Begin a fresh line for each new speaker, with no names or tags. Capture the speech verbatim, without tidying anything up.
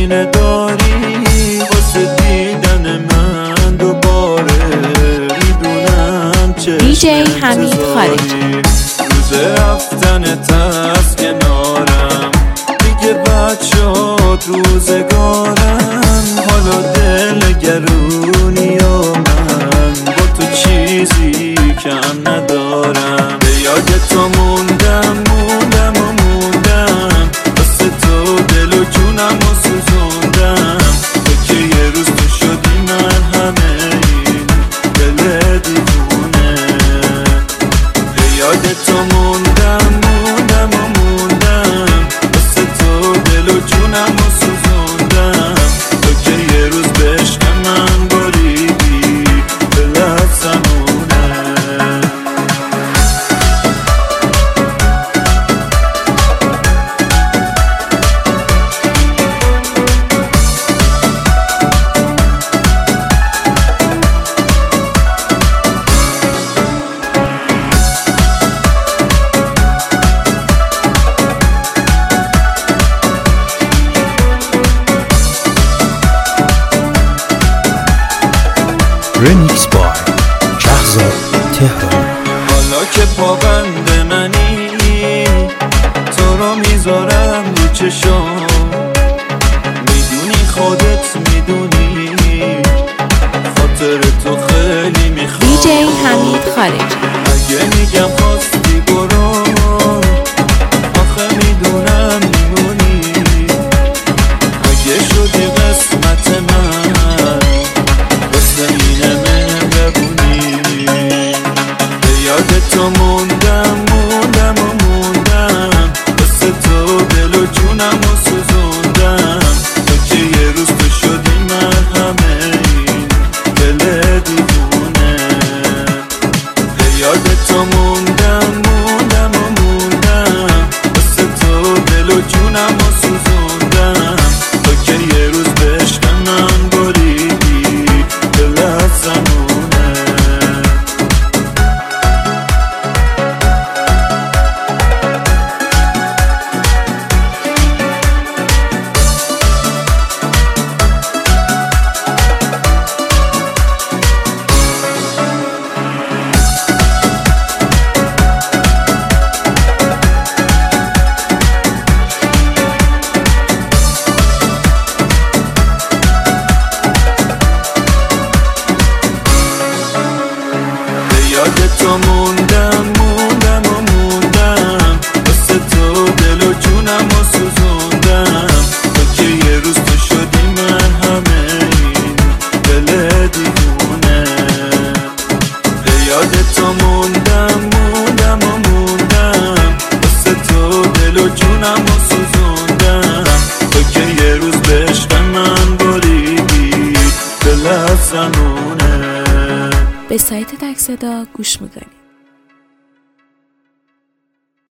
سینه داری واسه دیدن من دوباره، میدونم چه
دی جی حمید خارجی.
روز رفتنت از کنارم دیگه بچه‌هات روزگارم، حالا دل گرونی و من با تو چیزی کم ندارم. به یاد تو موندم موندم و موندم، واسه تو دل و جونم و سوزوندم. تو که یه روز تو شدی من همه این دل دیوونه. به یاد تو موندم موندم و موندم، واسه تو دل و جونم و سوزوندم. تو که یه روز به عشق من بریدی دلت زمونه.
رمیکس بای شهزاد تهران.
حالا که پابند منی تو رو میذارم رو چشام، میدونی خودت میدونی خاطر تو خیلی میخوام.
دی جی حمید خارجی.
اگه میگم خواستی برو آخه میدونم میمونی. اگه شدی قسمت من واسه اینه مهربونی. به یاد تو موندم موندم و موندم، واسه تو دل و جونم و سوزوندم. تو که یه روز تو شدی من همه این دل دیوونه. به یاد تو موندم موندم و موندم، واسه تو دل و جونم و سوزوندم. تو که یه روز به عشق من بریدی دلت زمونه. یاد تو موندم موندم و موندم، واسه تو دل و جونم و سوزوندم. تو که یه روز تو شدی من همه این دل دیوونه. به یاد تو موندم موندم و موندم، واسه تو دل و جونم و سوزوندم. تو که یه روز به عشق من بریدی دلت زمونه.
به سایت تک صدا گوش میکنید.